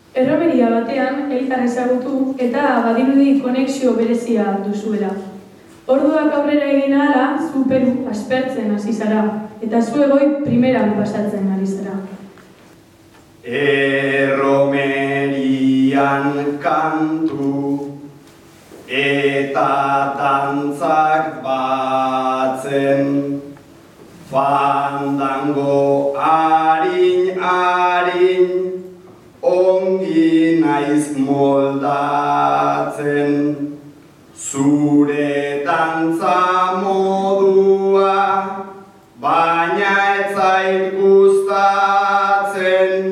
Erromeria batean elkar ezagutu eta badirudi konexio berezia duzuela. Orduak aurrera egin ahala, zu Peru aspertzen hasi zara, eta zu egoi primeran pasatzen ari zara. Erromerian kantu eta dantzak batzen, fandango arin, ongi naiz moldatzen, zure dantza modua, baina ez zait gustatzen,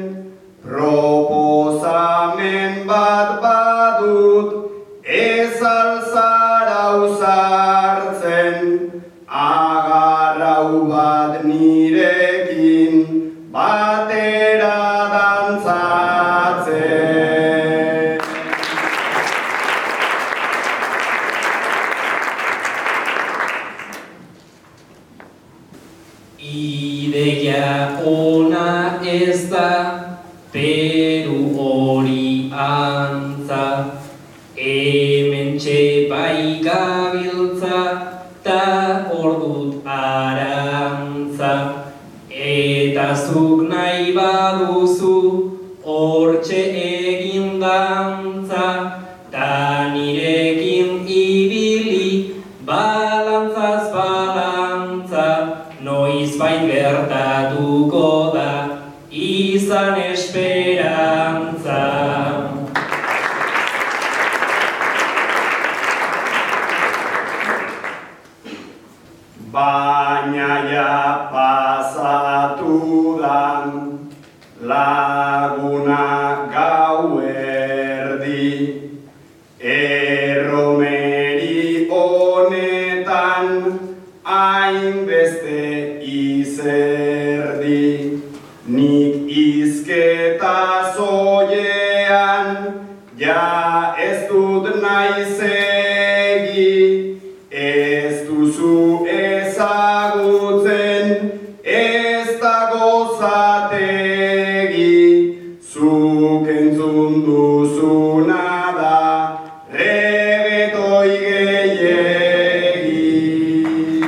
proposamen bat badut, ez alzara uzartzen, agarrau bat nirekin, batera dantzatzen. Ideia ona ez da, Peru hori antza, hementxe bai gabiltza, ta ordut arantza, eta zuk nahi baduzu, hortxe egin dantza, ta nirekin ibili, balantzaz balantza, noizbait gertatuko da, izan esperantza. Baina ja pasatu dan laguna gauerdi, erromeri honetan hainbeste izerdi, nik izketa zoiean ja ez dut nahi segi, ez duzu ezagutzen, ez dago zategi, zuk entzun duzuna da, regetoi gehiegi.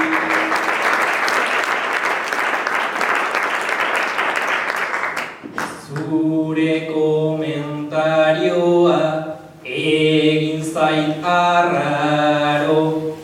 Zure komentarioa egin zait arraro,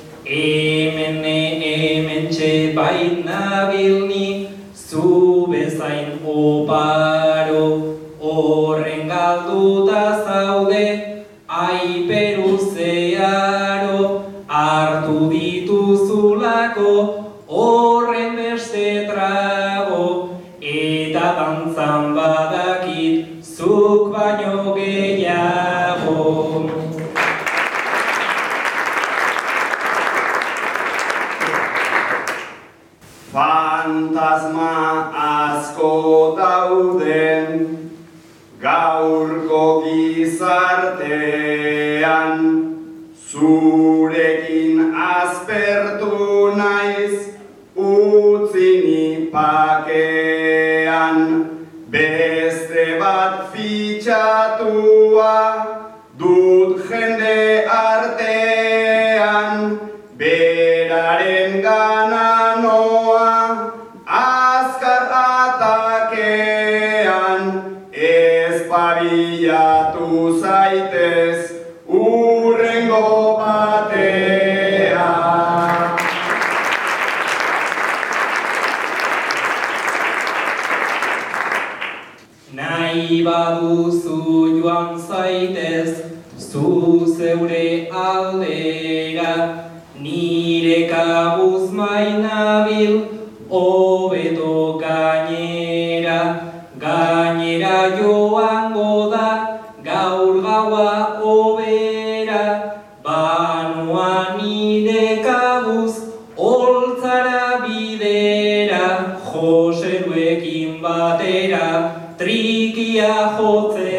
hementxe bait nabilni, zu bezain oparo, horren galduta zaude, ai Peru zeharo, hartu dituzulako, horren beste trago, eta dantzan badakit, zuk baino gehiago. Fantasma asko dauden gaurko gizartean, zurekin aspertu naiz utzini pakean, beste bat fitxatua dut jende artean, beraren gana noa azkar atakean, espabilatu zaitez urrengo batean. Nahi baduzu joan zaitez, zu zeure aldera, nire kabuz mainabil, hobeto gainera, gainera joango da, gaur gaua hobera, banoa nire kabuz, holtzara bidera, Joseruekin batera, trikia jotzen.